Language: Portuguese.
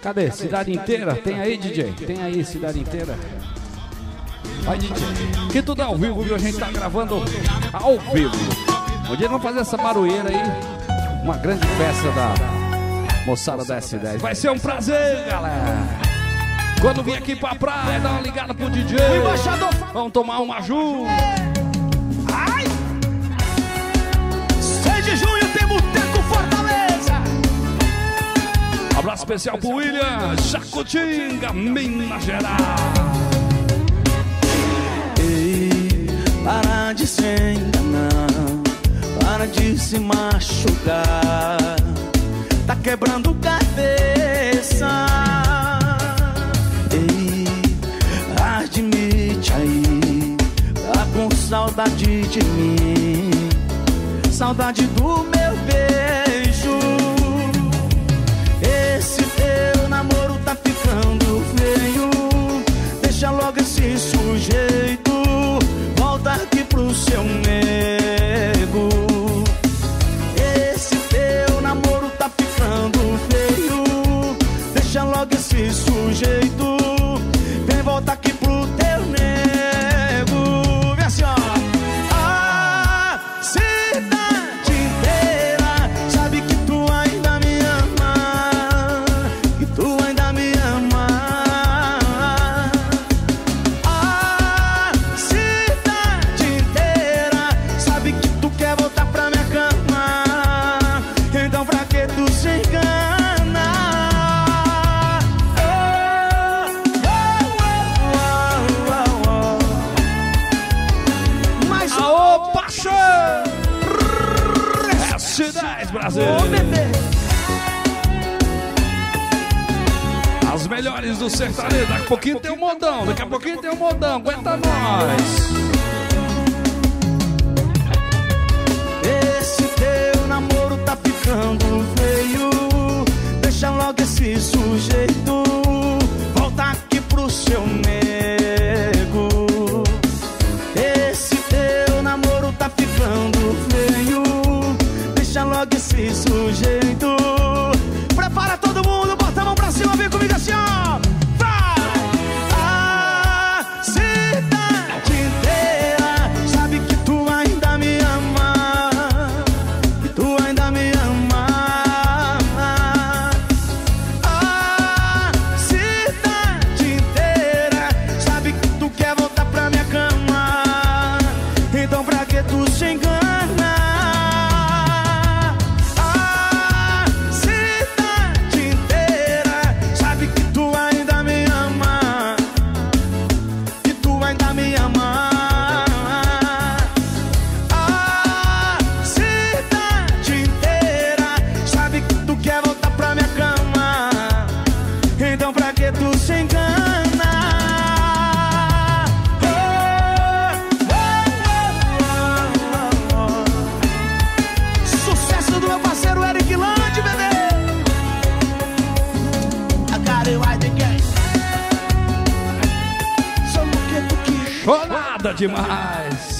Cadê? Cidade inteira? Tem aí, DJ? Tem aí, cidade inteira? Vai, DJ. Que tudo é ao vivo, viu? A gente tá gravando ao vivo. Um dia vamos fazer essa barulheira aí. Uma grande festa da moçada da S10. Vai ser um prazer, galera. Quando vir aqui pra praia, dá uma ligada pro DJ. Vamos tomar uma junto. Ai! 6 de junho tem Boteco Fortaleza. Abraço especial pro William, Jacutinga, Minas Gerais. Ei, para de se enganar, para de se machucar. Tá quebrando cabeça. Ei, admite aí, tá com saudade de mim, saudade do meu beijo. Esse teu namoro tá ficando feio. Deixa logo esse sujeito, volta aqui pro seu nego. Esse teu namoro tá ficando feio. Deixa logo esse sujeito, vem volta aqui pro teu nego. Vem assim, ó. A cidade inteira sabe que tu ainda me ama, que tu ainda me ama. A cidade inteira sabe que tu quer voltar pra minha cama. Então pra que tu se engana? Aô, paixão! S10 Brasil! Ô, bebê! As melhores do sertanejo. Daqui a pouquinho tem um modão. Daqui a pouquinho tem um modão. Aguenta nós. Esse teu namoro tá ficando feio. Deixa logo esse sujeito, volta aqui pro seu nego. Esse teu namoro tá ficando feio. Deixa logo esse sujeito. Prepara todo mundo, bota a mão pra cima, vem comigo assim, ó. Vai! A cidade inteira sabe que tu ainda me ama, que tu ainda me ama. A cidade inteira sabe que tu quer voltar pra minha cama. Então pra que tu se engana? A cidade inteira sabe que tu ainda me ama, que tu ainda me ama. A cidade inteira sabe que tu quer voltar pra minha cama. Então pra que tu se engana? Sucesso do meu parceiro Eric Land, bebê. I got it right again. Só porque tu quis. Chorada demais.